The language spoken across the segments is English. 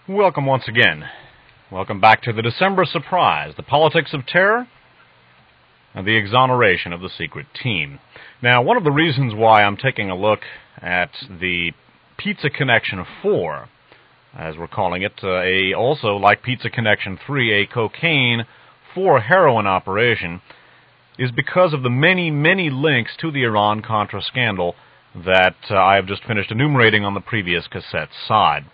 Welcome once again. Welcome back to the December surprise, the politics of terror, and the exoneration of the secret team. Now, one of the reasons why I'm taking a look at the Pizza Connection 4, as we're calling it, also like Pizza Connection 3, a cocaine for heroin operation, is because of the many, many links to the Iran-Contra scandal that I have just finished enumerating on the previous cassette side.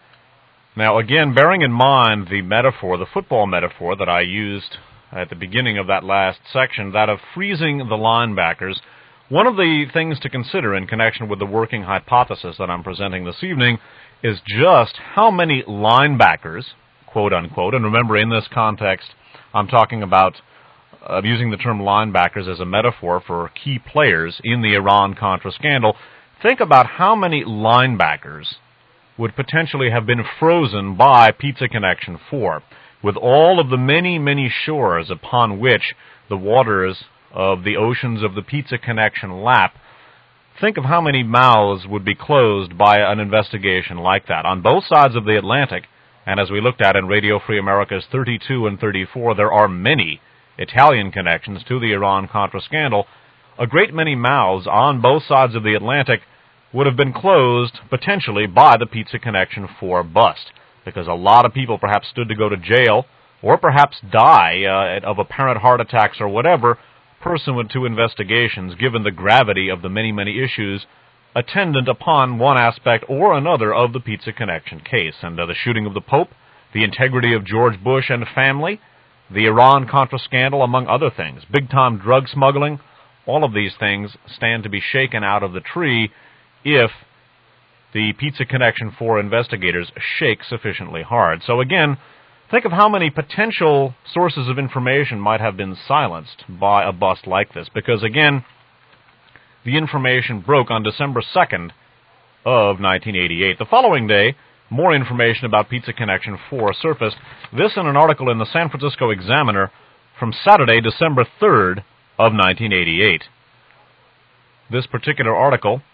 Now, again, bearing in mind the metaphor, the football metaphor that I used at the beginning of that last section, that of freezing the linebackers, one of the things to consider in connection with the working hypothesis that I'm presenting this evening is just how many linebackers, quote-unquote, and remember, in this context, I'm talking about using the term linebackers as a metaphor for key players in the Iran-Contra scandal. Think about how many linebackers would potentially have been frozen by Pizza Connection 4, with all of the many, many shores upon which the waters of the oceans of the Pizza Connection lap. Think of how many mouths would be closed by an investigation like that. On both sides of the Atlantic, and as we looked at in Radio Free America's 32 and 34, there are many Italian connections to the Iran-Contra scandal. A great many mouths on both sides of the Atlantic would have been closed, potentially, by the Pizza Connection 4 bust, because a lot of people perhaps stood to go to jail, or perhaps die of apparent heart attacks or whatever, pursuant to investigations, given the gravity of the many, many issues attendant upon one aspect or another of the Pizza Connection case, and the shooting of the Pope, the integrity of George Bush and family, the Iran-Contra scandal, among other things, big-time drug smuggling. All of these things stand to be shaken out of the tree if the Pizza Connection 4 investigators shake sufficiently hard. So again, think of how many potential sources of information might have been silenced by a bust like this, because again, the information broke on December 2nd of 1988. The following day, more information about Pizza Connection 4 surfaced. This in an article in the San Francisco Examiner from Saturday, December 3rd of 1988. This particular article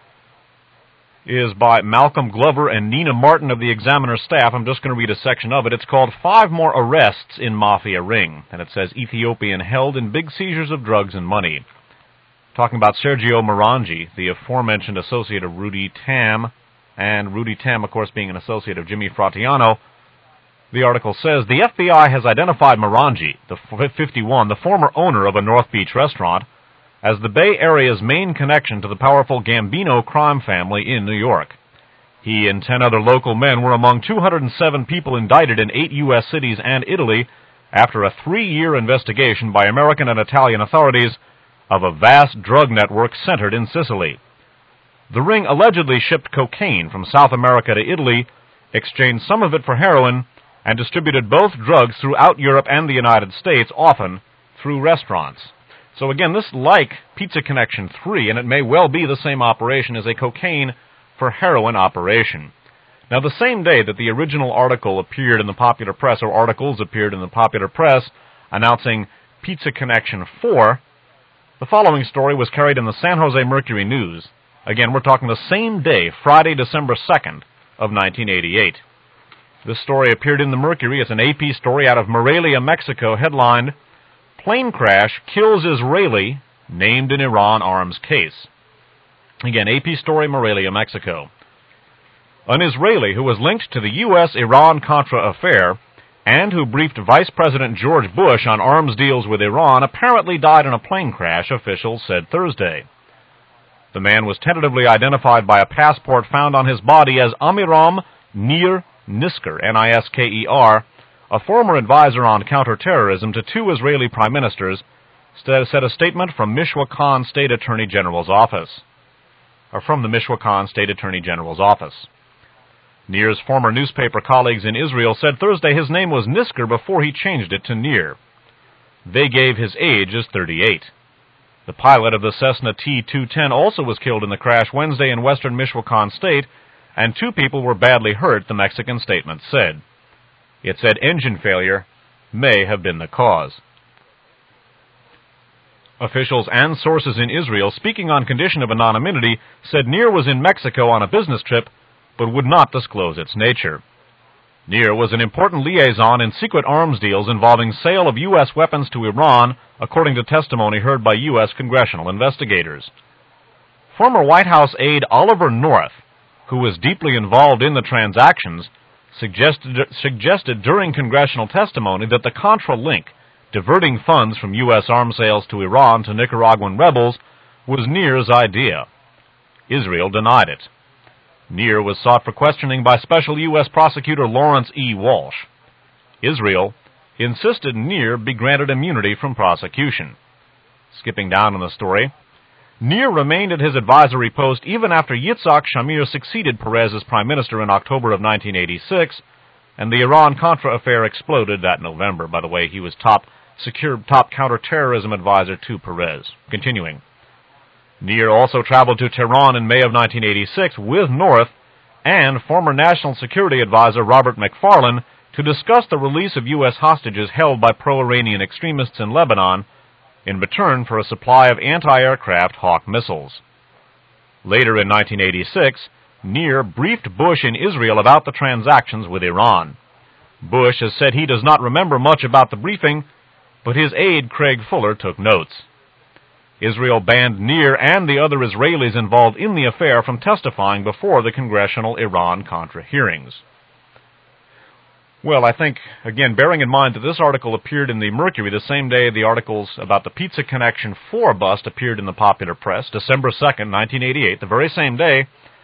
is by Malcolm Glover and Nina Martin of the Examiner staff. I'm just going to read a section of it. It's called 5 More Arrests in Mafia Ring, and it says Ethiopian held in big seizures of drugs and money. Talking about Sergio Morangi, the aforementioned associate of Rudy Tam, and Rudy Tam, of course, being an associate of Jimmy Fratiano. The article says, the FBI has identified Morangi, the 51, the former owner of a North Beach restaurant, as the Bay Area's main connection to the powerful Gambino crime family in New York. He and 10 other local men were among 207 people indicted in 8 U.S. cities and Italy after a 3-year investigation by American and Italian authorities of a vast drug network centered in Sicily. The ring allegedly shipped cocaine from South America to Italy, exchanged some of it for heroin, and distributed both drugs throughout Europe and the United States, often through restaurants. So again, this, like Pizza Connection 3, and it may well be the same operation, is a cocaine for heroin operation. Now, the same day that the original article appeared in the popular press, or articles appeared in the popular press, announcing Pizza Connection 4, the following story was carried in the San Jose Mercury News. Again, we're talking the same day, Friday, December 2nd of 1988. This story appeared in the Mercury. It's an AP story out of Morelia, Mexico, headlined, Plane Crash Kills Israeli Named in Iran Arms Case. Again, AP story, Morelia, Mexico. An Israeli who was linked to the U.S. Iran-Contra affair and who briefed Vice President George Bush on arms deals with Iran apparently died in a plane crash, officials said Thursday. The man was tentatively identified by a passport found on his body as Amiram Nir Nisker, Nisker, a former advisor on counterterrorism to 2 Israeli prime ministers, said a statement from Michoacan State Attorney General's office. From the Michoacan State Attorney General's office. Nir's former newspaper colleagues in Israel said Thursday his name was Nisker before he changed it to Nir. They gave his age as 38. The pilot of the Cessna T-210 also was killed in the crash Wednesday in western Michoacan State, and 2 people were badly hurt, the Mexican statement said. It said engine failure may have been the cause. Officials and sources in Israel, speaking on condition of anonymity, said Nir was in Mexico on a business trip, but would not disclose its nature. Near was an important liaison in secret arms deals involving sale of U.S. weapons to Iran, according to testimony heard by U.S. congressional investigators. Former White House aide Oliver North, who was deeply involved in the transactions, suggested during congressional testimony that the Contra link, diverting funds from U.S. arms sales to Iran to Nicaraguan rebels, was Near's idea. Israel denied it. Near was sought for questioning by Special U.S. Prosecutor Lawrence E. Walsh. Israel insisted Near be granted immunity from prosecution. Skipping down in the story, Near remained at his advisory post even after Yitzhak Shamir succeeded Perez as prime minister in October of 1986, and the Iran-Contra affair exploded that November. By the way, he was top counterterrorism advisor to Perez. Continuing. Near also traveled to Tehran in May of 1986 with North and former National Security Advisor Robert McFarlane to discuss the release of U.S. hostages held by pro-Iranian extremists in Lebanon in return for a supply of anti-aircraft Hawk missiles. Later in 1986, Near briefed Bush in Israel about the transactions with Iran. Bush has said he does not remember much about the briefing, but his aide Craig Fuller took notes. Israel banned Near and the other Israelis involved in the affair from testifying before the congressional Iran-Contra hearings. Well, I think, again, bearing in mind that this article appeared in the Mercury the same day the articles about the Pizza Connection 4 bust appeared in the popular press, December 2nd, 1988, the very same day,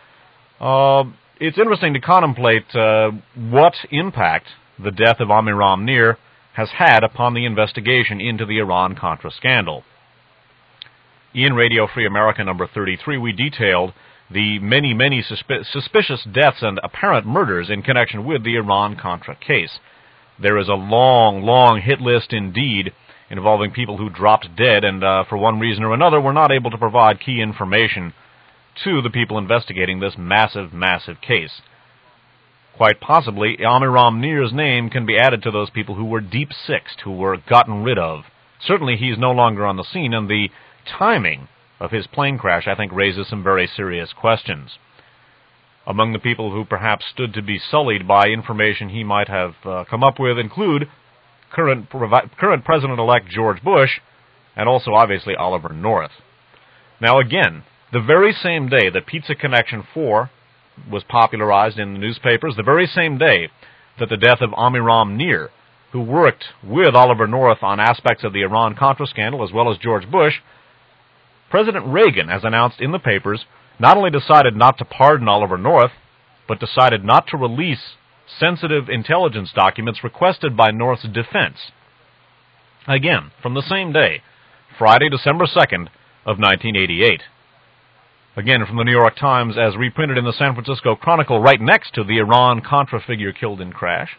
it's interesting to contemplate what impact the death of Amiram Nir has had upon the investigation into the Iran-Contra scandal. In Radio Free America number 33, we detailed the many suspicious deaths and apparent murders in connection with the Iran-Contra case. There is a long hit list indeed involving people who dropped dead and for one reason or another were not able to provide key information to the people investigating this massive case. Quite possibly, Amiram Nir's name can be added to those people who were deep-sixed, who were gotten rid of. Certainly he's no longer on the scene, and the timing of his plane crash, I think, raises some very serious questions. Among the people who perhaps stood to be sullied by information he might have come up with include current President-elect George Bush and also, obviously, Oliver North. Now, again, the very same day that Pizza Connection 4 was popularized in the newspapers, the very same day that the death of Amiram Nir, who worked with Oliver North on aspects of the Iran-Contra scandal as well as George Bush, President Reagan, as announced in the papers, not only decided not to pardon Oliver North, but decided not to release sensitive intelligence documents requested by North's defense. Again, from the same day, Friday, December 2nd of 1988. Again, from the New York Times, as reprinted in the San Francisco Chronicle, right next to the Iran-Contra figure killed in crash.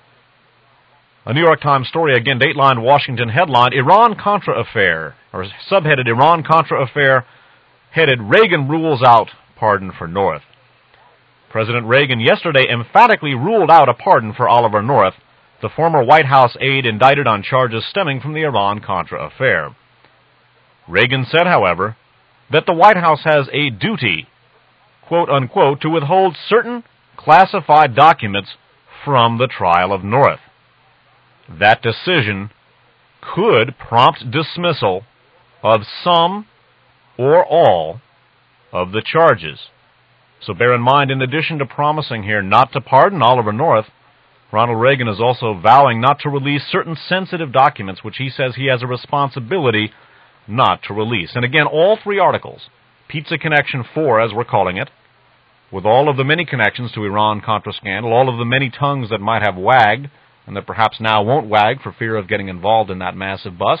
A New York Times story, again, Dateline Washington headline, Iran-Contra affair, or subheaded Iran-Contra affair, headed Reagan rules out pardon for North. President Reagan yesterday emphatically ruled out a pardon for Oliver North, the former White House aide indicted on charges stemming from the Iran-Contra affair. Reagan said, however, that the White House has a duty, quote unquote, to withhold certain classified documents from the trial of North. That decision could prompt dismissal of some or all of the charges. So bear in mind, in addition to promising here not to pardon Oliver North, Ronald Reagan is also vowing not to release certain sensitive documents which he says he has a responsibility not to release. And again, all three articles, Pizza Connection 4, as we're calling it, with all of the many connections to Iran-Contra scandal, all of the many tongues that might have wagged, and that perhaps now won't wag for fear of getting involved in that massive bust.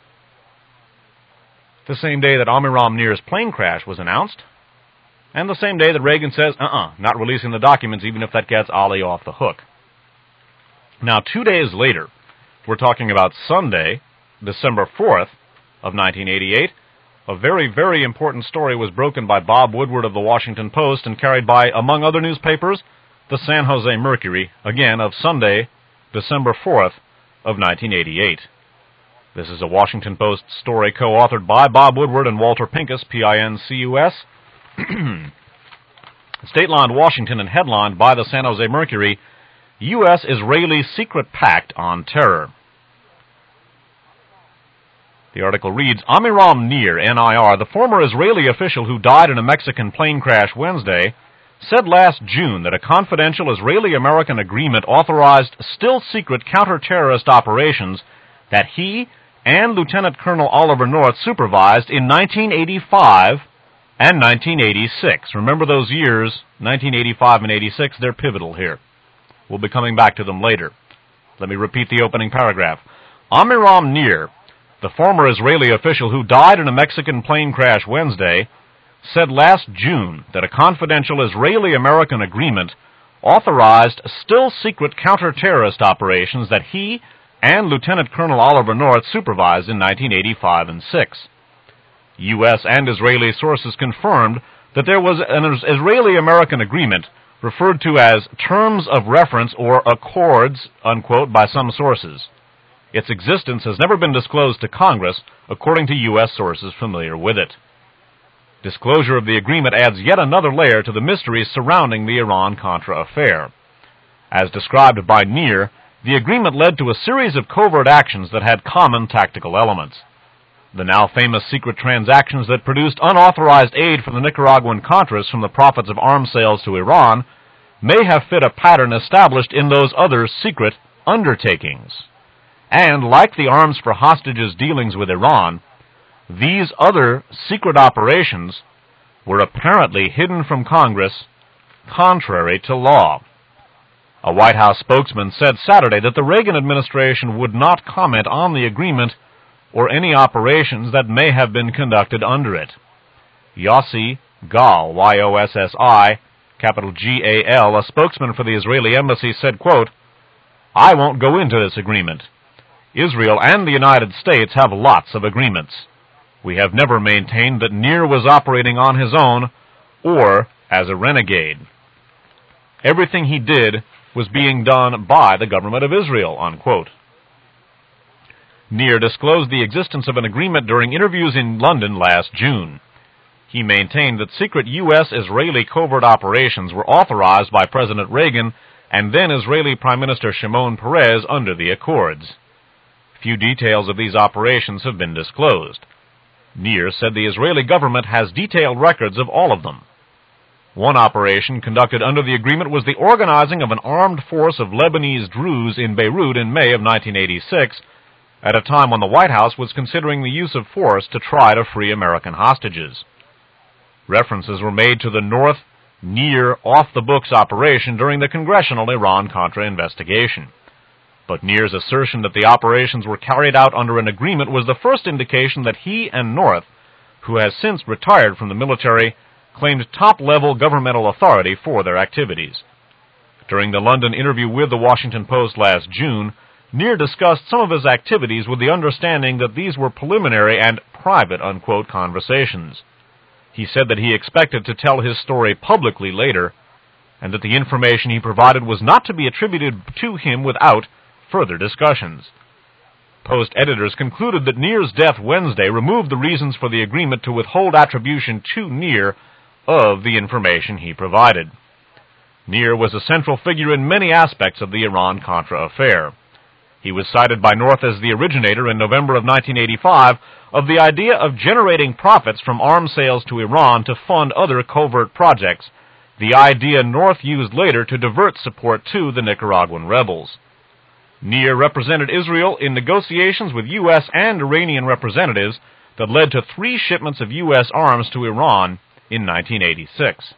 The same day that Amiram Nir's plane crash was announced, and the same day that Reagan says, not releasing the documents even if that gets Ali off the hook. Now, 2 days later, we're talking about Sunday, December 4th of 1988, a very important story was broken by Bob Woodward of the Washington Post and carried by, among other newspapers, the San Jose Mercury, again of Sunday, December 4th of 1988. This is a Washington Post story co-authored by Bob Woodward and Walter Pincus, P-I-N-C-U-S. Stateline Washington and headlined by the San Jose Mercury, U.S.-Israeli Secret Pact on Terror. The article reads, Amiram Nir, N.I.R., the former Israeli official who died in a Mexican plane crash Wednesday, said last June that a confidential Israeli-American agreement authorized still-secret counter-terrorist operations that he and Lieutenant Colonel Oliver North supervised in 1985 and 1986. Remember those years, 1985 and 86, they're pivotal here. We'll be coming back to them later. Let me repeat the opening paragraph. Amiram Nir, the former Israeli official who died in a Mexican plane crash Wednesday, said last June that a confidential Israeli-American agreement authorized still-secret counter-terrorist operations that he and Lieutenant Colonel Oliver North supervised in 1985 and 6. U.S. and Israeli sources confirmed that there was an Israeli-American agreement referred to as Terms of Reference or Accords, unquote, by some sources. Its existence has never been disclosed to Congress, according to U.S. sources familiar with it. Disclosure of the agreement adds yet another layer to the mysteries surrounding the Iran-Contra affair. As described by Nir, the agreement led to a series of covert actions that had common tactical elements. The now famous secret transactions that produced unauthorized aid for the Nicaraguan Contras from the profits of arms sales to Iran may have fit a pattern established in those other secret undertakings. And, like the arms for hostages dealings with Iran, these other secret operations were apparently hidden from Congress, contrary to law. A White House spokesman said Saturday that the Reagan administration would not comment on the agreement or any operations that may have been conducted under it. Yossi Gal, Y-O-S-S-I, capital G-A-L, a spokesman for the Israeli embassy, said, quote, I won't go into this agreement. Israel and the United States have lots of agreements. We have never maintained that Nir was operating on his own or as a renegade. Everything he did was being done by the government of Israel, unquote. Nir disclosed the existence of an agreement during interviews in London last June. He maintained that secret U.S.-Israeli covert operations were authorized by President Reagan and then Israeli Prime Minister Shimon Peres under the Accords. Few details of these operations have been disclosed. Nir said the Israeli government has detailed records of all of them. One operation conducted under the agreement was the organizing of an armed force of Lebanese Druze in Beirut in May of 1986, at a time when the White House was considering the use of force to try to free American hostages. References were made to the North Nir off-the-books operation during the congressional Iran-Contra investigation. But Nir's assertion that the operations were carried out under an agreement was the first indication that he and North, who has since retired from the military, claimed top-level governmental authority for their activities. During the London interview with the Washington Post last June, Nir discussed some of his activities with the understanding that these were preliminary and private, unquote, conversations. He said that he expected to tell his story publicly later, and that the information he provided was not to be attributed to him without further discussions. Post editors concluded that Nir's death Wednesday removed the reasons for the agreement to withhold attribution to Nir of the information he provided. Nir was a central figure in many aspects of the Iran-Contra affair. He was cited by North as the originator in November of 1985 of the idea of generating profits from arms sales to Iran to fund other covert projects, the idea North used later to divert support to the Nicaraguan rebels. Nir represented Israel in negotiations with U.S. and Iranian representatives that led to 3 shipments of U.S. arms to Iran in 1986.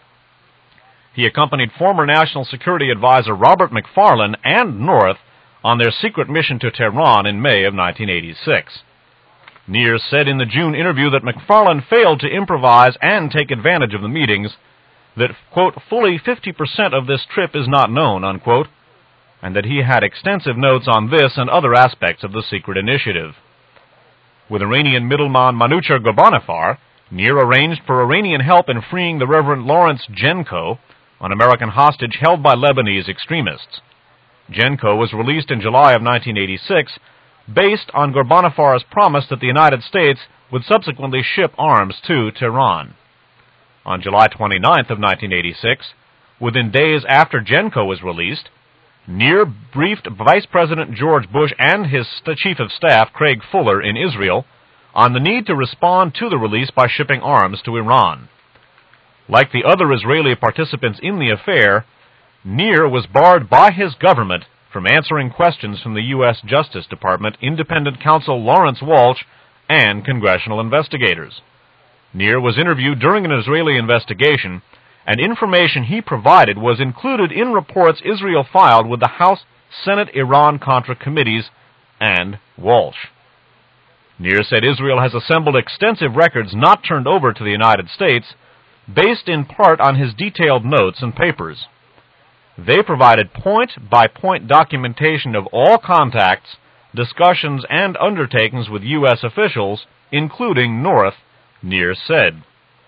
He accompanied former National Security Advisor Robert McFarlane and North on their secret mission to Tehran in May of 1986. Nir said in the June interview that McFarlane failed to improvise and take advantage of the meetings, that, quote, fully 50% of this trip is not known, unquote, and that he had extensive notes on this and other aspects of the secret initiative. With Iranian middleman Manucher Ghorbanifar, Nir arranged for Iranian help in freeing the Reverend Lawrence Genco, an American hostage held by Lebanese extremists. Genco was released in July of 1986, based on Ghorbanifr's promise that the United States would subsequently ship arms to Tehran. On July 29th of 1986, within days after Genco was released, Nir briefed Vice President George Bush and his Chief of Staff, Craig Fuller, in Israel on the need to respond to the release by shipping arms to Iran. Like the other Israeli participants in the affair, Nir was barred by his government from answering questions from the U.S. Justice Department, independent counsel Lawrence Walsh, and congressional investigators. Nir was interviewed during an Israeli investigation, and information he provided was included in reports Israel filed with the House Senate Iran-Contra committees and Walsh. Nir said Israel has assembled extensive records not turned over to the United States, based in part on his detailed notes and papers. They provided point-by-point documentation of all contacts, discussions, and undertakings with U.S. officials, including North, Nir said.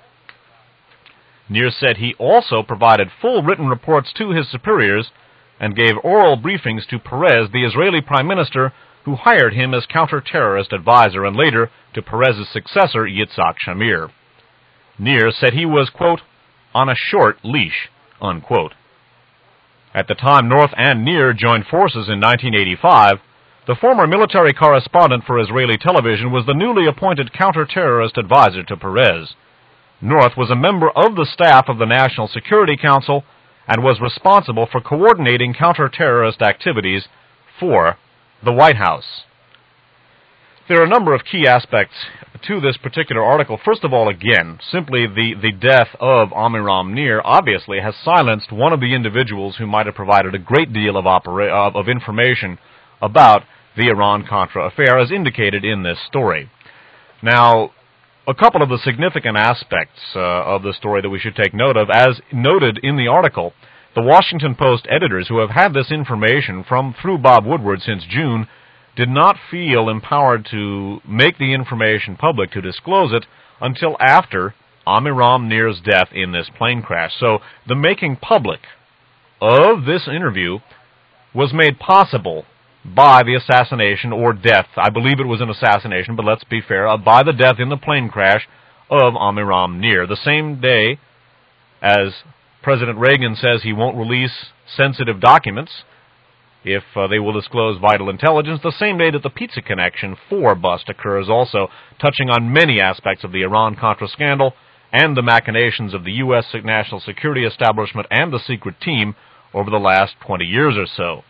Nir said he also provided full written reports to his superiors and gave oral briefings to Peres, the Israeli prime minister, who hired him as counter-terrorist advisor, and later to Peres' successor, Yitzhak Shamir. Nir said he was, quote, on a short leash, unquote. At the time North and Nir joined forces in 1985, the former military correspondent for Israeli television was the newly appointed counter-terrorist advisor to Peres. North was a member of the staff of the National Security Council and was responsible for coordinating counter-terrorist activities for the White House. There are a number of key aspects to this particular article. First of all, again, simply the death of Amiram Nir obviously has silenced one of the individuals who might have provided a great deal of information about the Iran-Contra affair, as indicated in this story. Now, a couple of the significant aspects of the story that we should take note of, as noted in the article, the Washington Post editors who have had this information through Bob Woodward since June did not feel empowered to make the information public, to disclose it, until after Amiram Nir's death in this plane crash. So the making public of this interview was made possible by the assassination or death, I believe it was an assassination, but let's be fair, by the death in the plane crash of Amiram Nir. The same day as President Reagan says he won't release sensitive documents if they will disclose vital intelligence, the same day that the Pizza Connection 4 bust occurs, also touching on many aspects of the Iran-Contra scandal and the machinations of the U.S. national security establishment and the secret team over the last 20 years or so.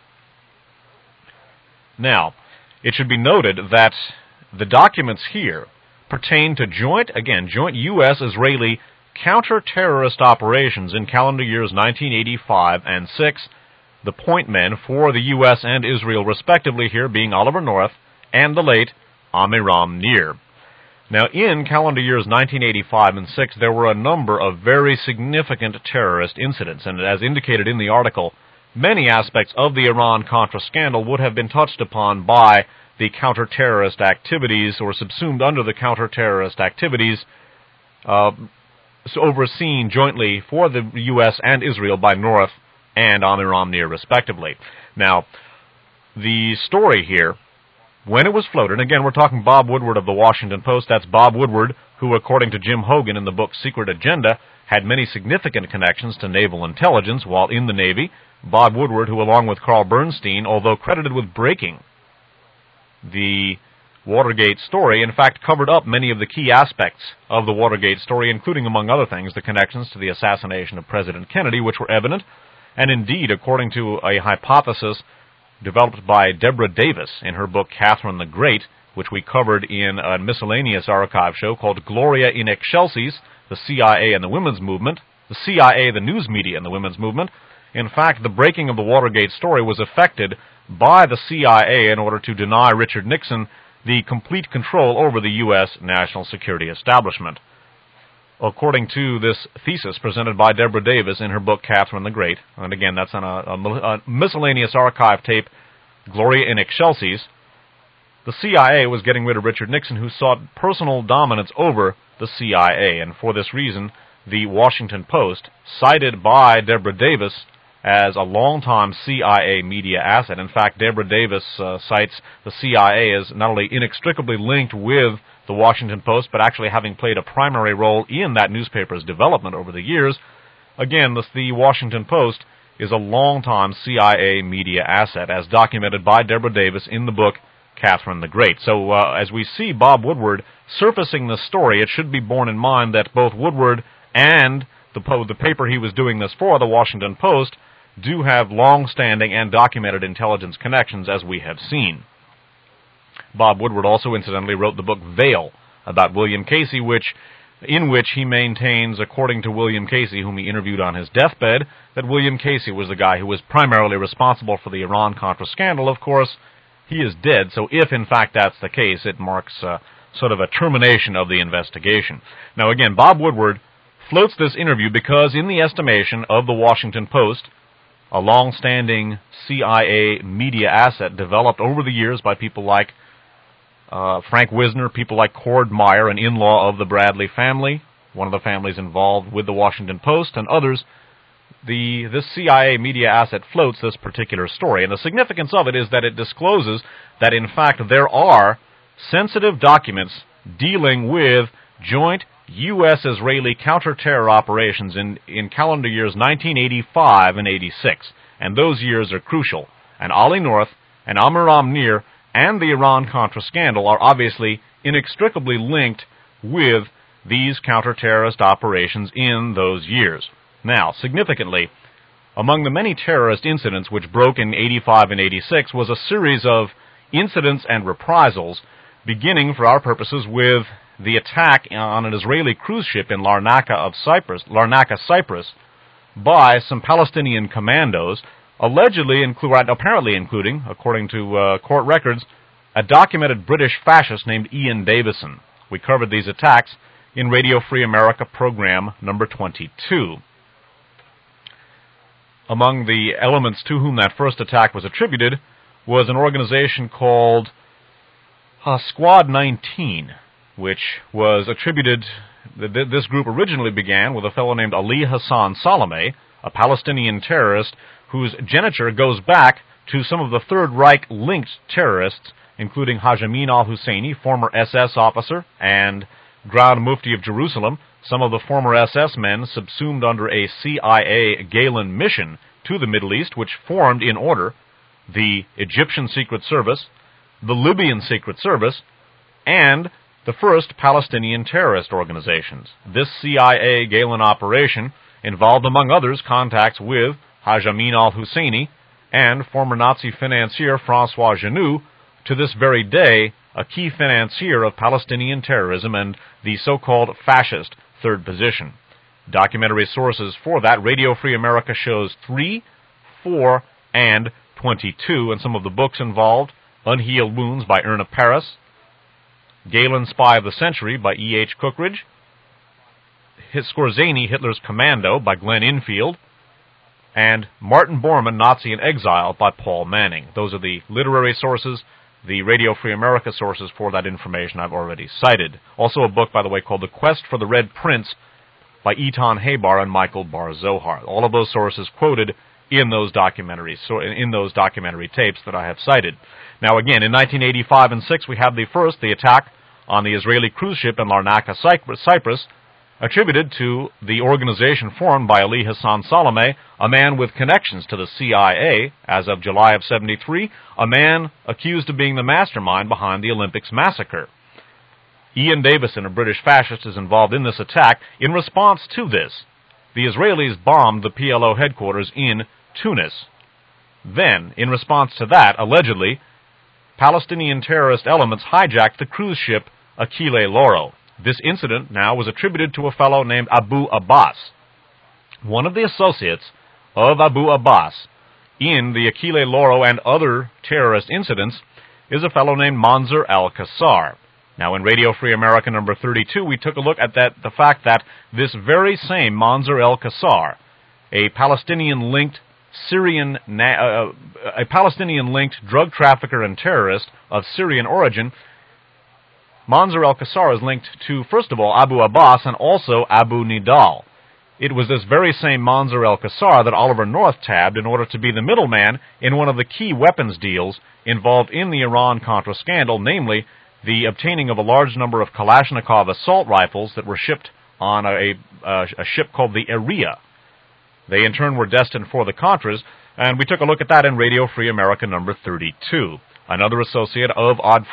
Now, it should be noted that the documents here pertain to joint U.S.-Israeli counter-terrorist operations in calendar years 1985 and 6, the point men for the U.S. and Israel respectively here being Oliver North and the late Amiram Nir. Now, in calendar years 1985 and 6, there were a number of very significant terrorist incidents, and as indicated in the article, many aspects of the Iran-Contra scandal would have been touched upon by the counter-terrorist activities, or subsumed under the counter-terrorist activities overseen jointly for the U.S. and Israel by North and Amiram Nir, respectively. Now, the story here, when it was floated, and again, we're talking Bob Woodward of the Washington Post. That's Bob Woodward, who, according to Jim Hogan in the book Secret Agenda, had many significant connections to naval intelligence while in the Navy. Bob Woodward, who, along with Carl Bernstein, although credited with breaking the Watergate story, in fact covered up many of the key aspects of the Watergate story, including, among other things, the connections to the assassination of President Kennedy, which were evident, and indeed, according to a hypothesis developed by Deborah Davis in her book Catherine the Great, which we covered in a miscellaneous archive show called Gloria in Excelsis, the CIA and the Women's Movement, the CIA, the news media, and the Women's Movement. In fact, the breaking of the Watergate story was effected by the CIA in order to deny Richard Nixon the complete control over the U.S. national security establishment. According to this thesis presented by Deborah Davis in her book Catherine the Great, and again, that's on a miscellaneous archive tape, Gloria in Excelsis, the CIA was getting rid of Richard Nixon, who sought personal dominance over the CIA, and for this reason, the Washington Post, cited by Deborah Davis as a longtime CIA media asset. In fact, Deborah Davis cites the CIA as not only inextricably linked with the Washington Post, but actually having played a primary role in that newspaper's development over the years. Again, the Washington Post is a long-time CIA media asset, as documented by Deborah Davis in the book Catherine the Great. So as we see Bob Woodward surfacing this story, it should be borne in mind that both Woodward and the paper he was doing this for, the Washington Post, do have long-standing and documented intelligence connections, as we have seen. Bob Woodward also, incidentally, wrote the book Veil about William Casey, in which he maintains, according to William Casey, whom he interviewed on his deathbed, that William Casey was the guy who was primarily responsible for the Iran-Contra scandal. Of course, he is dead, so if, in fact, that's the case, it marks sort of a termination of the investigation. Now, again, Bob Woodward floats this interview because, in the estimation of the Washington Post, a long-standing CIA media asset developed over the years by people like Frank Wisner, people like Cord Meyer, an in-law of the Bradley family, one of the families involved with the Washington Post, and others, this CIA media asset floats this particular story. And the significance of it is that it discloses that, in fact, there are sensitive documents dealing with joint U.S.-Israeli counter-terror operations in calendar years 1985 and 86. And those years are crucial. And Ali North and Amiram Nir and the Iran-Contra scandal are obviously inextricably linked with these counter-terrorist operations in those years. Now, significantly, among the many terrorist incidents which broke in 85 and 86 was a series of incidents and reprisals, beginning, for our purposes, with the attack on an Israeli cruise ship in Larnaca, Cyprus, by some Palestinian commandos, apparently including, according to court records, a documented British fascist named Ian Davison. We covered these attacks in Radio Free America program number 22. Among the elements to whom that first attack was attributed was an organization called Squad 19, which was attributed. This group originally began with a fellow named Ali Hassan Salameh, a Palestinian terrorist whose geniture goes back to some of the Third Reich-linked terrorists, including Haj Amin al-Husseini, former SS officer and Grand Mufti of Jerusalem, some of the former SS men subsumed under a CIA Galen mission to the Middle East, which formed in order the Egyptian Secret Service, the Libyan Secret Service, and the first Palestinian terrorist organizations. This CIA Galen operation involved, among others, contacts with Haj Amin al-Husseini and former Nazi financier François Genoux, to this very day a key financier of Palestinian terrorism and the so-called fascist third position. Documentary sources for that: Radio Free America shows 3, 4, and 22, and some of the books involved: Unhealed Wounds by Erna Paris, Galen, Spy of the Century by E.H. Cookridge, Skorzeny, Hitler's Commando by Glenn Infield, and Martin Bormann, Nazi in Exile by Paul Manning. Those are the literary sources. The Radio Free America sources for that information I've already cited. Also a book, by the way, called The Quest for the Red Prince by Eitan Haybar and Michael Bar-Zohar. All of those sources quoted in those documentaries, in those documentary tapes that I have cited. Now again, in 1985 and 6, we have the attack on the Israeli cruise ship in Larnaca, Cyprus, attributed to the organization formed by Ali Hassan Salameh, a man with connections to the CIA as of July of 73, a man accused of being the mastermind behind the Olympics massacre. Ian Davison, a British fascist, is involved in this attack. In response to this, the Israelis bombed the PLO headquarters in Tunis. Then, in response to that, allegedly, Palestinian terrorist elements hijacked the cruise ship Achille Lauro. This incident now was attributed to a fellow named Abu Abbas. One of the associates of Abu Abbas in the Achille Lauro and other terrorist incidents is a fellow named Manzur al-Qassar. Now, in Radio Free America number 32, we took a look at the fact that this very same Manzur al-Qassar, a Palestinian-linked drug trafficker and terrorist of Syrian origin, Manzur al-Qassar is linked to, first of all, Abu Abbas and also Abu Nidal. It was this very same Manzur al-Qassar that Oliver North tabbed in order to be the middleman in one of the key weapons deals involved in the Iran-Contra scandal, namely the obtaining of a large number of Kalashnikov assault rifles that were shipped on a ship called the Iria. They in turn were destined for the Contras, and we took a look at that in Radio Free America number 32. Another associate of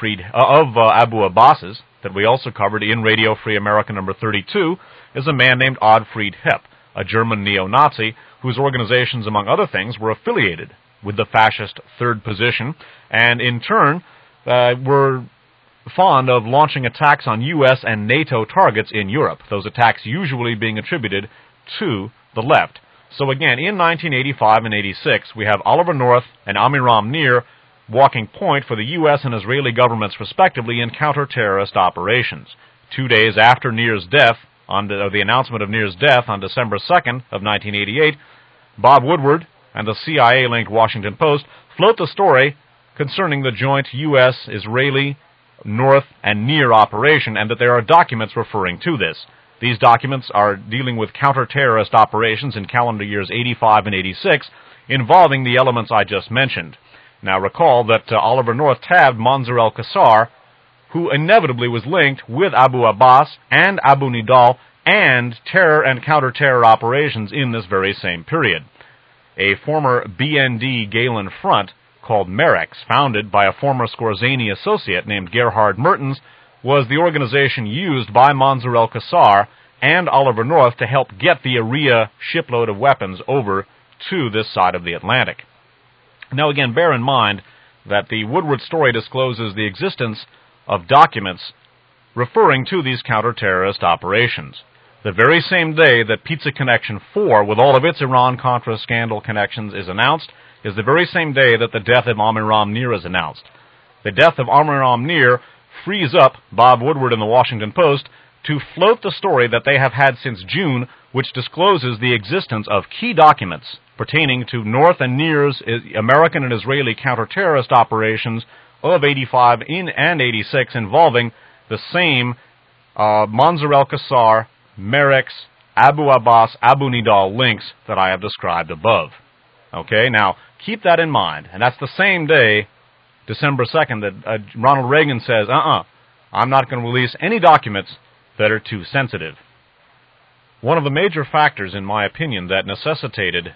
Abu Abbas's that we also covered in Radio Free America number 32 is a man named Ottfried Hipp, a German neo-Nazi whose organizations, among other things, were affiliated with the fascist Third Position, and in turn were fond of launching attacks on U.S. and NATO targets in Europe, those attacks usually being attributed to the left. So again, in 1985 and 86, we have Oliver North and Amiram Nir walking point for the U.S. and Israeli governments, respectively, in counter-terrorist operations. 2 days after Nir's death, the announcement of Nir's death on December 2nd of 1988, Bob Woodward and the CIA-linked Washington Post float the story concerning the joint U.S., Israeli, North, and Nir operation, and that there are documents referring to this. These documents are dealing with counter-terrorist operations in calendar years 85 and 86, involving the elements I just mentioned. Now recall that Oliver North tabbed Mansour al-Qassar, who inevitably was linked with Abu Abbas and Abu Nidal and terror and counter-terror operations in this very same period. A former BND Galen front called Merex, founded by a former Skorzeny associate named Gerhard Mertens, was the organization used by Mansour al-Qassar and Oliver North to help get the Aria shipload of weapons over to this side of the Atlantic. Now again, bear in mind that the Woodward story discloses the existence of documents referring to these counter-terrorist operations. The very same day that Pizza Connection 4, with all of its Iran-Contra scandal connections, is announced, is the very same day that the death of Amiram Nir is announced. The death of Amiram Nir frees up Bob Woodward and the Washington Post to float the story that they have had since June, which discloses the existence of key documents pertaining to North and Nir's American and Israeli counter-terrorist operations of 85 and 86 involving the same Mansour al-Qassar, Merex, Abu Abbas, Abu Nidal links that I have described above. Okay, now keep that in mind, and that's the same day, December 2nd, that Ronald Reagan says, I'm not going to release any documents that are too sensitive. One of the major factors, in my opinion, that necessitated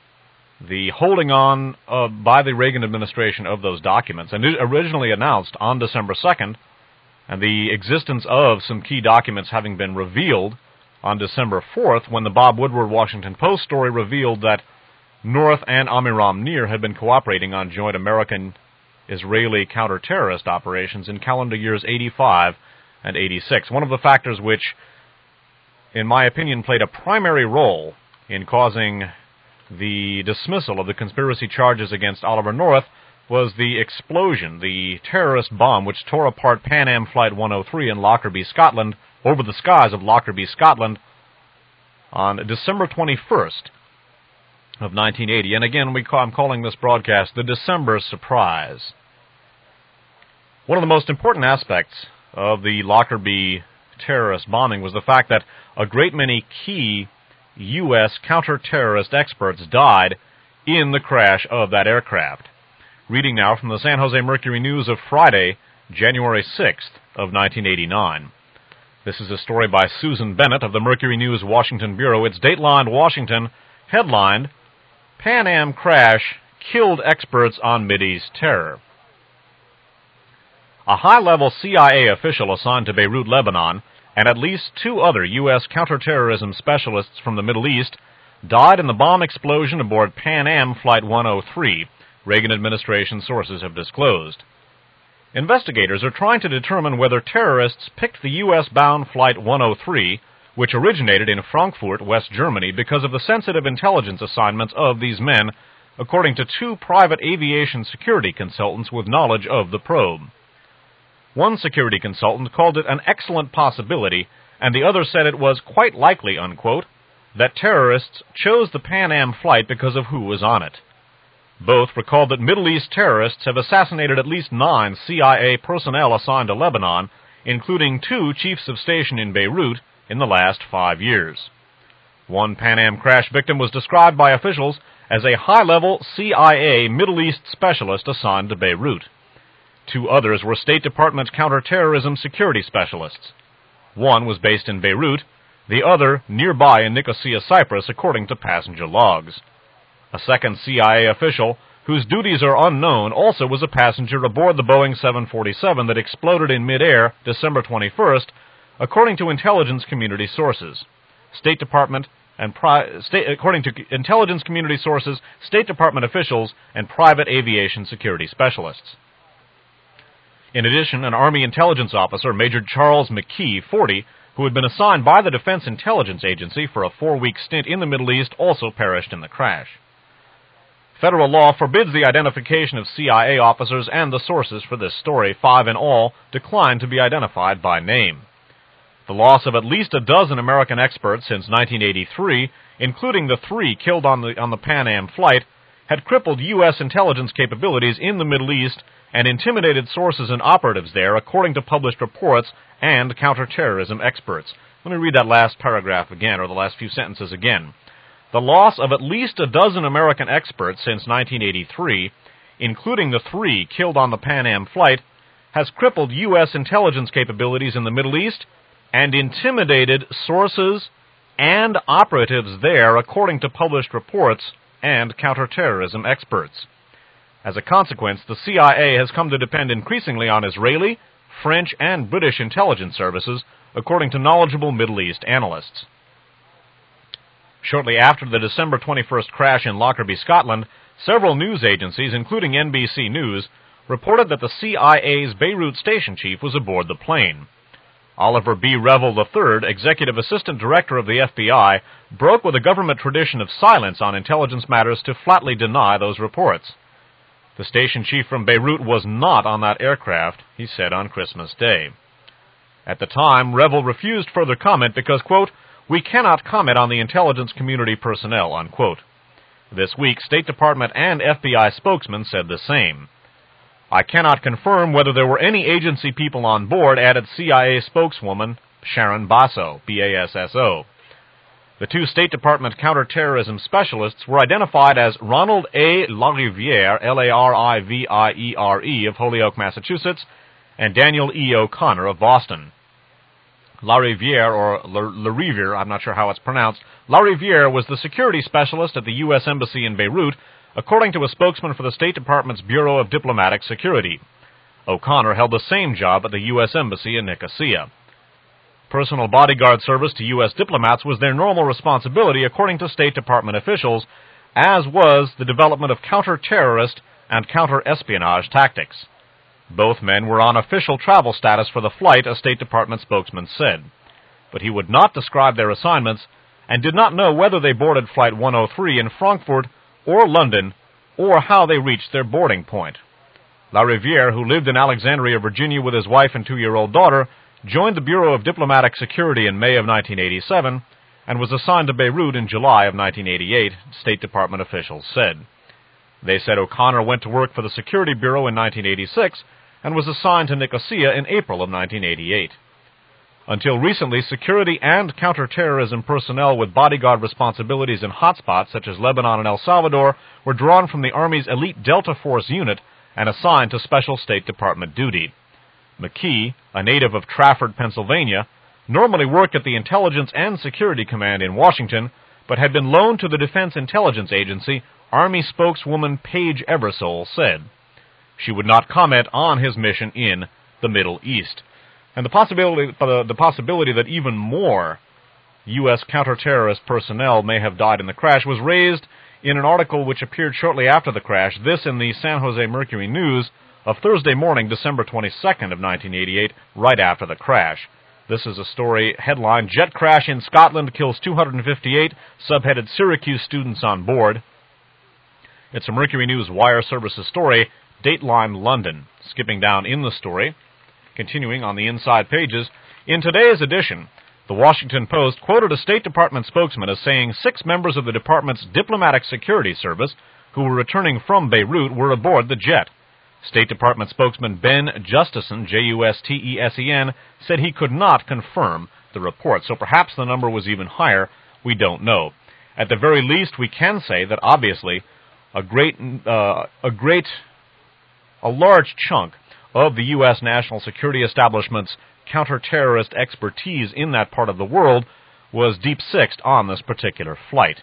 the holding on by the Reagan administration of those documents, and originally announced on December 2nd, and the existence of some key documents having been revealed on December 4th, when the Bob Woodward Washington Post story revealed that North and Amiram Nir had been cooperating on joint American-Israeli counter-terrorist operations in calendar years 85 and 86. One of the factors which, in my opinion, played a primary role in causing the dismissal of the conspiracy charges against Oliver North was the explosion, the terrorist bomb which tore apart Pan Am Flight 103 in Lockerbie, Scotland, over the skies of Lockerbie, Scotland, on December 21st of 1980. And again, I'm calling this broadcast the December Surprise. One of the most important aspects of the Lockerbie terrorist bombing was the fact that a great many key U.S. counter-terrorist experts died in the crash of that aircraft. Reading now from the San Jose Mercury News of Friday, January 6th of 1989. This is a story by Susan Bennett of the Mercury News Washington Bureau. It's datelined Washington, headlined, Pan Am Crash Killed Experts on Mideast Terror. A high-level CIA official assigned to Beirut, Lebanon, and at least 2 other U.S. counterterrorism specialists from the Middle East died in the bomb explosion aboard Pan Am Flight 103, Reagan administration sources have disclosed. Investigators are trying to determine whether terrorists picked the U.S.-bound Flight 103, which originated in Frankfurt, West Germany, because of the sensitive intelligence assignments of these men, according to 2 private aviation security consultants with knowledge of the probe. One security consultant called it an excellent possibility, and the other said it was quite likely, unquote, that terrorists chose the Pan Am flight because of who was on it. Both recalled that Middle East terrorists have assassinated at least 9 CIA personnel assigned to Lebanon, including 2 chiefs of station in Beirut, in the last 5 years. One Pan Am crash victim was described by officials as a high-level CIA Middle East specialist assigned to Beirut. 2 others were State Department counterterrorism security specialists. One was based in Beirut, the other nearby in Nicosia, Cyprus, according to passenger logs. A second CIA official, whose duties are unknown, also was a passenger aboard the Boeing 747 that exploded in midair December 21st, according to intelligence community sources. According to intelligence community sources, State Department officials, and private aviation security specialists. In addition, an Army intelligence officer, Major Charles McKee, 40, who had been assigned by the Defense Intelligence Agency for a 4-week stint in the Middle East, also perished in the crash. Federal law forbids the identification of CIA officers, and the sources for this story, 5 in all, declined to be identified by name. The loss of at least a dozen American experts since 1983, including the 3 killed on the Pan Am flight, had crippled U.S. intelligence capabilities in the Middle East and intimidated sources and operatives there, according to published reports and counterterrorism experts. Let me read that last paragraph again, or the last few sentences again. The loss of at least a dozen American experts since 1983, including the 3 killed on the Pan Am flight, has crippled U.S. intelligence capabilities in the Middle East and intimidated sources and operatives there, according to published reports and counterterrorism experts. As a consequence, the CIA has come to depend increasingly on Israeli, French, and British intelligence services, according to knowledgeable Middle East analysts. Shortly after the December 21st crash in Lockerbie, Scotland, several news agencies, including NBC News, reported that the CIA's Beirut station chief was aboard the plane. Oliver B. Revel III, Executive Assistant Director of the FBI, broke with a government tradition of silence on intelligence matters to flatly deny those reports. The station chief from Beirut was not on that aircraft, he said on Christmas Day. At the time, Revel refused further comment because, quote, "We cannot comment on the intelligence community personnel," unquote. This week, State Department and FBI spokesmen said the same. "I cannot confirm whether there were any agency people on board," added CIA spokeswoman Sharon Basso, B-A-S-S-O. The 2 State Department counterterrorism specialists were identified as Ronald A. Lariviere, L-A-R-I-V-I-E-R-E, of Holyoke, Massachusetts, and Daniel E. O'Connor of Boston. Lariviere, or Lariviere, I'm not sure how it's pronounced, Lariviere was the security specialist at the U.S. Embassy in Beirut, according to a spokesman for the State Department's Bureau of Diplomatic Security. O'Connor held the same job at the U.S. Embassy in Nicosia. Personal bodyguard service to U.S. diplomats was their normal responsibility, according to State Department officials, as was the development of counter-terrorist and counter-espionage tactics. Both men were on official travel status for the flight, a State Department spokesman said. But he would not describe their assignments and did not know whether they boarded Flight 103 in Frankfurt or London, or how they reached their boarding point. Lariviere, who lived in Alexandria, Virginia with his wife and 2-year-old daughter, joined the Bureau of Diplomatic Security in May of 1987 and was assigned to Beirut in July of 1988, State Department officials said. They said O'Connor went to work for the Security Bureau in 1986 and was assigned to Nicosia in April of 1988. Until recently, security and counterterrorism personnel with bodyguard responsibilities in hotspots such as Lebanon and El Salvador were drawn from the Army's elite Delta Force unit and assigned to Special State Department duty. McKee, a native of Trafford, Pennsylvania, normally worked at the Intelligence and Security Command in Washington, but had been loaned to the Defense Intelligence Agency, Army spokeswoman Paige Eversole said. She would not comment on his mission in the Middle East. And the possibility that even more U.S. counterterrorist personnel may have died in the crash was raised in an article which appeared shortly after the crash, this in the San Jose Mercury News of Thursday morning, December 22nd of 1988, right after the crash. This is a story headline, "Jet Crash in Scotland Kills 258, subheaded Syracuse Students on Board." It's a Mercury News Wire Services story, Dateline London. Skipping down in the story, continuing on the inside pages, in today's edition, the Washington Post quoted a State Department spokesman as saying 6 members of the department's Diplomatic Security Service who were returning from Beirut were aboard the jet. State Department spokesman Ben Justesen, J-U-S-T-E-S-E-N, said he could not confirm the report, so perhaps the number was even higher. We don't know. At the very least, we can say that obviously a large chunk of the U.S. national security establishment's counter-terrorist expertise in that part of the world was deep-sixed on this particular flight.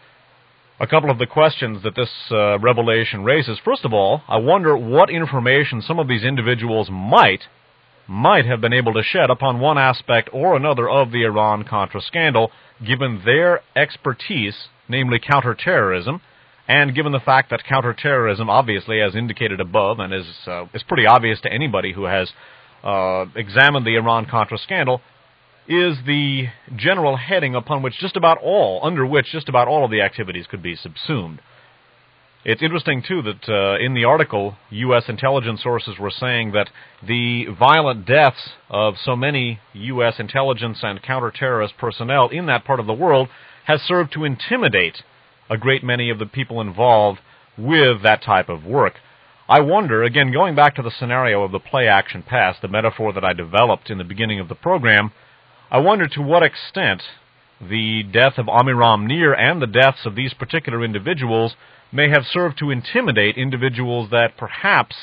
A couple of the questions that this revelation raises. First of all, I wonder what information some of these individuals might have been able to shed upon one aspect or another of the Iran-Contra scandal, given their expertise, namely counterterrorism, and given the fact that counterterrorism, obviously, as indicated above, and is pretty obvious to anybody who has examined the Iran-Contra scandal, is the general heading under which just about all of the activities could be subsumed. It's interesting, too, that in the article, U.S. intelligence sources were saying that the violent deaths of so many U.S. intelligence and counterterrorist personnel in that part of the world has served to intimidate a great many of the people involved with that type of work. I wonder, again, going back to the scenario of the play-action-pass, the metaphor that I developed in the beginning of the program, I wonder to what extent the death of Amiram Nir and the deaths of these particular individuals may have served to intimidate individuals that perhaps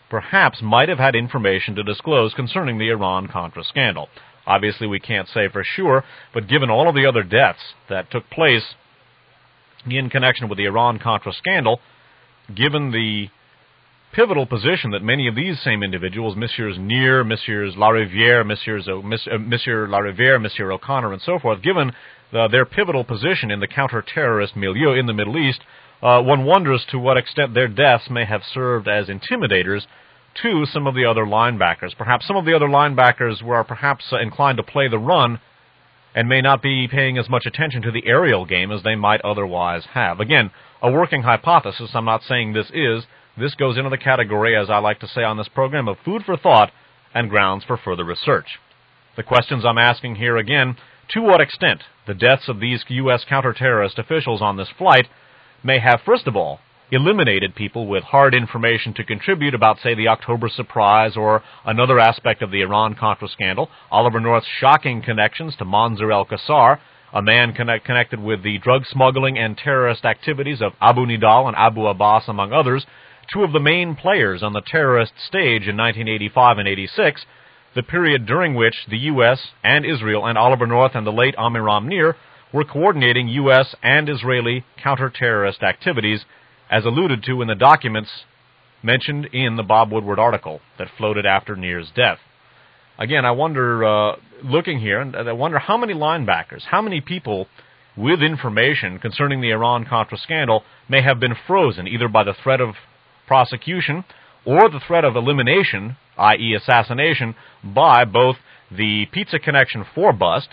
might have had information to disclose concerning the Iran-Contra scandal. Obviously, we can't say for sure, but given all of the other deaths that took place in connection with the Iran-Contra scandal, given the pivotal position that many of these same individuals, Messieurs Nir, Messieurs Lariviere, Monsieur Lariviere, Monsieur O'Connor, and so forth, given their pivotal position in the counter-terrorist milieu in the Middle East, one wonders to what extent their deaths may have served as intimidators to some of the other linebackers. Perhaps some of the other linebackers were perhaps inclined to play the run and may not be paying as much attention to the aerial game as they might otherwise have. Again, a working hypothesis. I'm not saying this is. This goes into the category, as I like to say on this program, of food for thought and grounds for further research. The questions I'm asking here again, to what extent the deaths of these U.S. counterterrorist officials on this flight may have, first of all, eliminated people with hard information to contribute about, say, the October surprise or another aspect of the Iran-Contra scandal, Oliver North's shocking connections to Mansour el-Kassar, a man connected with the drug smuggling and terrorist activities of Abu Nidal and Abu Abbas, among others, two of the main players on the terrorist stage in 1985 and 86, the period during which the U.S. and Israel and Oliver North and the late Amiram Nir were coordinating U.S. and Israeli counter-terrorist activities, as alluded to in the documents mentioned in the Bob Woodward article that floated after Nir's death. Again, I wonder, looking here, and I wonder how many linebackers, how many people with information concerning the Iran-Contra scandal may have been frozen, either by the threat of prosecution or the threat of elimination, i.e. assassination, by both the Pizza Connection 4 bust,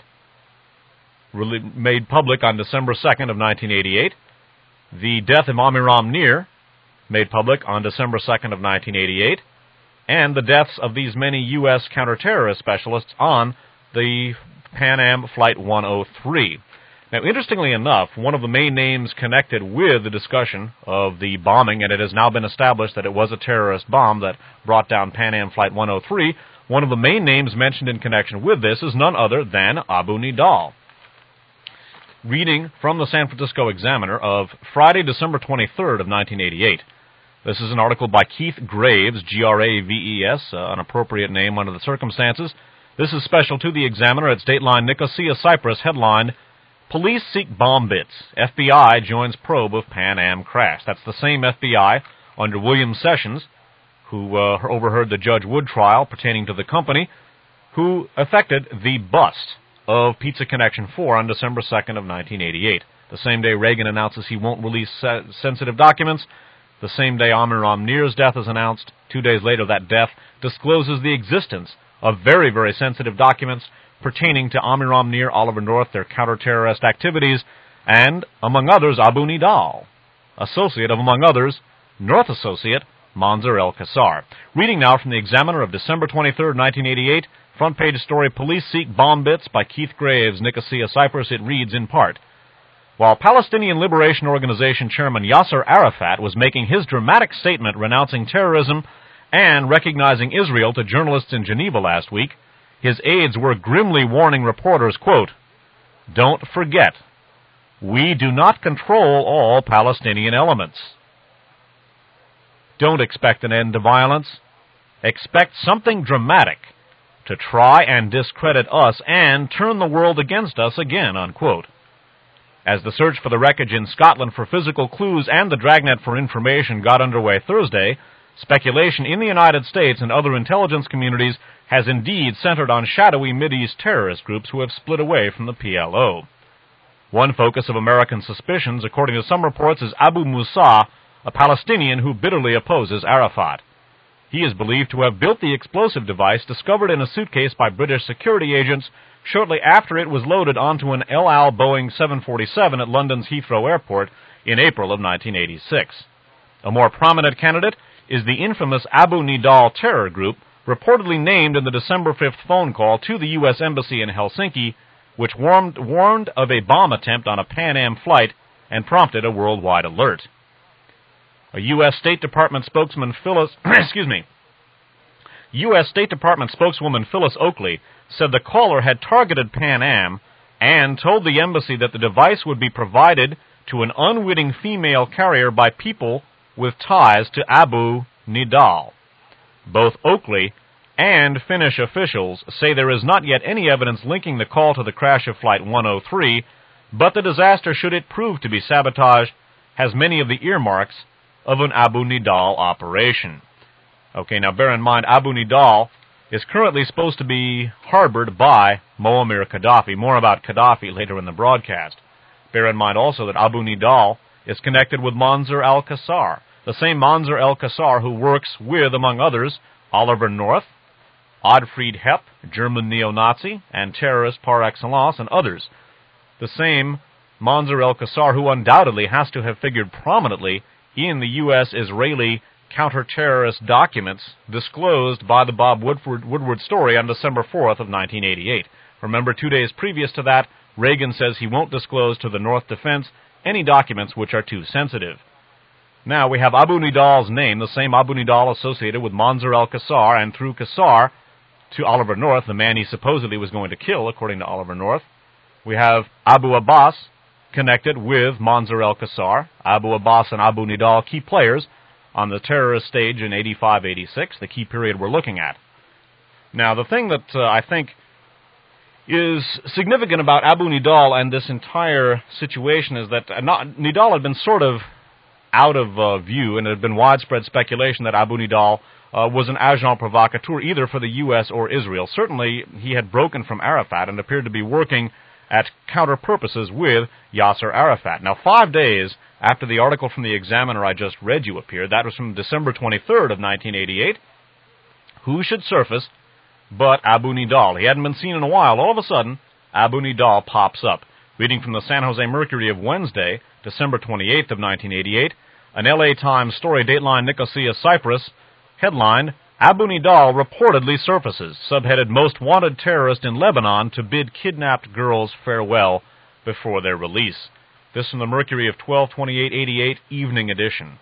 made public on December 2nd of 1988, the death of Amiram Nir, made public on December 2nd of 1988, and the deaths of these many U.S. counterterrorist specialists on the Pan Am Flight 103. Now, interestingly enough, one of the main names connected with the discussion of the bombing, and it has now been established that it was a terrorist bomb that brought down Pan Am Flight 103, one of the main names mentioned in connection with this is none other than Abu Nidal. Reading from the San Francisco Examiner of Friday, December 23rd of 1988. This is an article by Keith Graves, Graves, an appropriate name under the circumstances. This is special to the Examiner. It's Dateline Nicosia, Cyprus, headline, Police Seek Bomb Bits. FBI Joins Probe of Pan Am Crash. That's the same FBI under William Sessions, who overheard the Judge Wood trial pertaining to the company, who effected the bust of Pizza Connection 4 on December 2nd of 1988. The same day Reagan announces he won't release sensitive documents, the same day Amiram Nir's death is announced, 2 days later that death discloses the existence of very, very sensitive documents pertaining to Amiram Nir, Oliver North, their counter-terrorist activities, and, among others, Abu Nidal, associate of, among others, North associate Mansour el-Kassar. Reading now from the Examiner of December 23rd, 1988, front page story, Police Seek Bomb Bits by Keith Graves, Nicosia, Cyprus. It reads in part, while Palestinian Liberation Organization Chairman Yasser Arafat was making his dramatic statement renouncing terrorism and recognizing Israel to journalists in Geneva last week, his aides were grimly warning reporters, quote, don't forget, we do not control all Palestinian elements. Don't expect an end to violence. Expect something dramatic to try and discredit us and turn the world against us again, unquote. As the search for the wreckage in Scotland for physical clues and the dragnet for information got underway Thursday, speculation in the United States and other intelligence communities has indeed centered on shadowy Mideast terrorist groups who have split away from the PLO. One focus of American suspicions, according to some reports, is Abu Musa, a Palestinian who bitterly opposes Arafat. He is believed to have built the explosive device discovered in a suitcase by British security agents shortly after it was loaded onto an El Al Boeing 747 at London's Heathrow Airport in April of 1986. A more prominent candidate is the infamous Abu Nidal terror group, reportedly named in the December 5th phone call to the U.S. Embassy in Helsinki, which warned of a bomb attempt on a Pan Am flight and prompted a worldwide alert. A U.S. State Department spokesman U.S. State Department spokeswoman Phyllis Oakley said the caller had targeted Pan Am and told the embassy that the device would be provided to an unwitting female carrier by people with ties to Abu Nidal. Both Oakley and Finnish officials say there is not yet any evidence linking the call to the crash of Flight 103, but the disaster, should it prove to be sabotage, has many of the earmarks of an Abu Nidal operation. Okay, now bear in mind, Abu Nidal is currently supposed to be harbored by Muammar Gaddafi. More about Gaddafi later in the broadcast. Bear in mind also that Abu Nidal is connected with Mansour al-Qassar, the same Mansour al-Qassar who works with, among others, Oliver North, Ottfried Hepp, German neo-Nazi and terrorist par excellence, and others. The same Mansour al-Qassar who undoubtedly has to have figured prominently in the U.S.-Israeli counter-terrorist documents disclosed by the Bob Woodward story on December 4th of 1988. Remember, 2 days previous to that, Reagan says he won't disclose to the North Defense any documents which are too sensitive. Now, we have Abu Nidal's name, the same Abu Nidal associated with Mansour al-Qassar, and through Qassar to Oliver North, the man he supposedly was going to kill, according to Oliver North. We have Abu Abbas connected with Mansour al-Qassar. Abu Abbas and Abu Nidal, key players on the terrorist stage in 85-86, the key period we're looking at. Now, the thing that I think is significant about Abu Nidal and this entire situation is that Nidal had been sort of out of view, and there had been widespread speculation that Abu Nidal was an agent provocateur either for the U.S. or Israel. Certainly, he had broken from Arafat and appeared to be working at counter purposes with Yasser Arafat. Now, 5 days after the article from the Examiner I just read you appeared, that was from December 23rd of 1988, who should surface but Abu Nidal? He hadn't been seen in a while. All of a sudden, Abu Nidal pops up. Reading from the San Jose Mercury of Wednesday, December 28th of 1988, an L.A. Times story, Dateline Nicosia, Cyprus, headlined, Abu Nidal reportedly surfaces, subheaded Most Wanted Terrorist in Lebanon to bid kidnapped girls farewell before their release. This from the Mercury of 12/28/88, evening edition.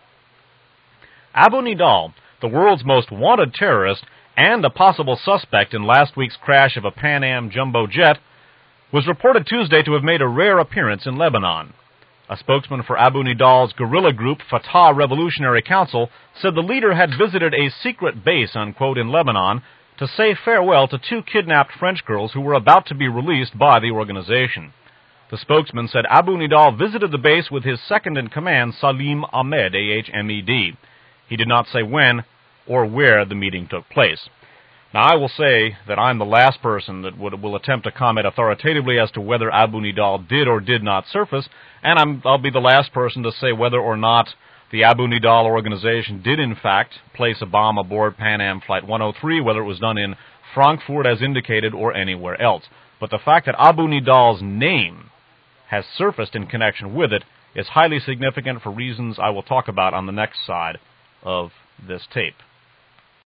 Abu Nidal, the world's most wanted terrorist and a possible suspect in last week's crash of a Pan Am jumbo jet, was reported Tuesday to have made a rare appearance in Lebanon. A spokesman for Abu Nidal's guerrilla group, Fatah Revolutionary Council, said the leader had visited a secret base, unquote, in Lebanon to say farewell to 2 kidnapped French girls who were about to be released by the organization. The spokesman said Abu Nidal visited the base with his second-in-command, Salim Ahmed, A-H-M-E-D. He did not say when or where the meeting took place. Now, I will say that I'm the last person that will attempt to comment authoritatively as to whether Abu Nidal did or did not surface, and I'll be the last person to say whether or not the Abu Nidal organization did, in fact, place a bomb aboard Pan Am Flight 103, whether it was done in Frankfurt as indicated or anywhere else. But the fact that Abu Nidal's name has surfaced in connection with it is highly significant for reasons I will talk about on the next side of this tape.